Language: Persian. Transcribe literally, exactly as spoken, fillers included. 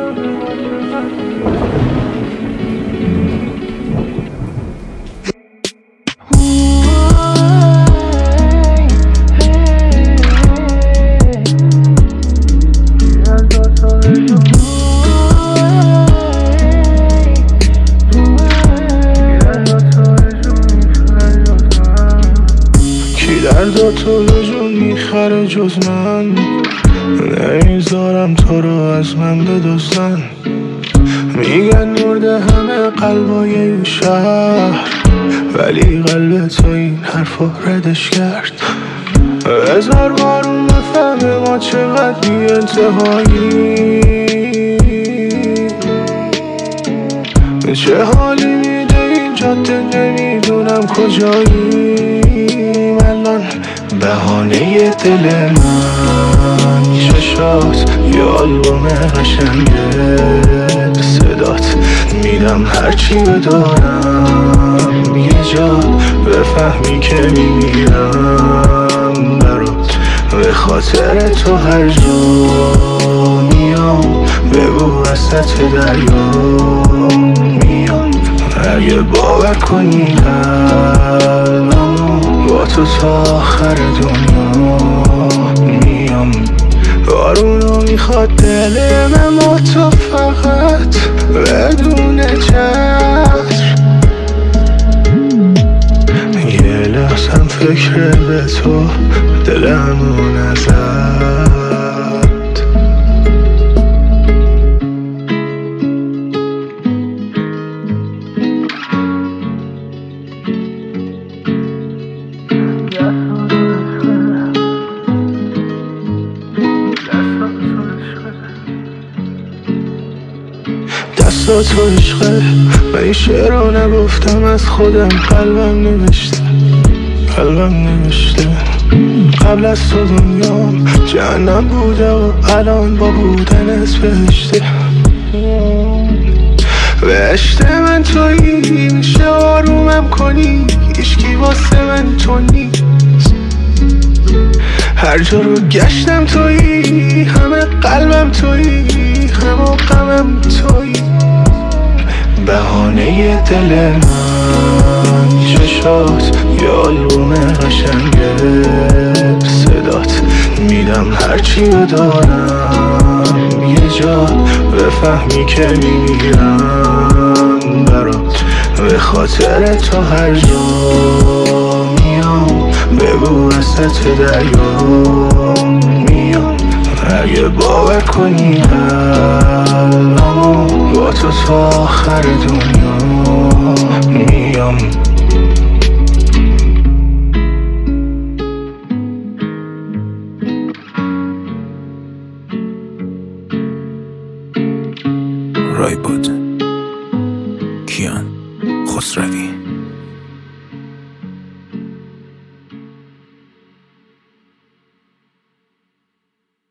دردا تو به جون میخره جز من، نمیذارم تو رو از من بدزدن. میگن مرده همه قلبای این شهر، ولی قلب تو این حرفا ردش کرد. هزار بار اون بفهمه ما چقدر بی انتهایی، چه حالی میده این جاده نمیدونم کجایی. الان بهانه دل من چشات یه آلبوم قشنگه، صدات میدم هرچی بدارم، یه جا بفهمی که میمیرم برات. به خاطر تو هر جا میام، بگو وسط دریا میام. اگه باور کنی قلبمو با تو تا آخر دنیا میام. بارونو میخواد دل من با تو فقط بدون چتر. یه لحظم فکر به تو دلمو نزد. دستا تو عشقه، من این شعر رو نگفتم از خودم، قلبم نوشته قلبم نوشته. قبل از تو دنیام جهنم بوده و الان با بودنت بهشته. بهشت من تویی، میشه آرومم کنی، هیچکی واسه من تو نیست. هر جا رو گشتم تویی، همه قلبم تویی، همه غمم تویی. بهانه دل من چشات یه آلبوم قشنگه، صدات میدم هرچی بدارم، یه جا بفهمی که میمیرم برات. به خاطر تو هر جا میام، بگو وسط دریا میام. اگه باور کنی قلبمو با تو تا آخر دنیا میام. رای بود کیان خسروی.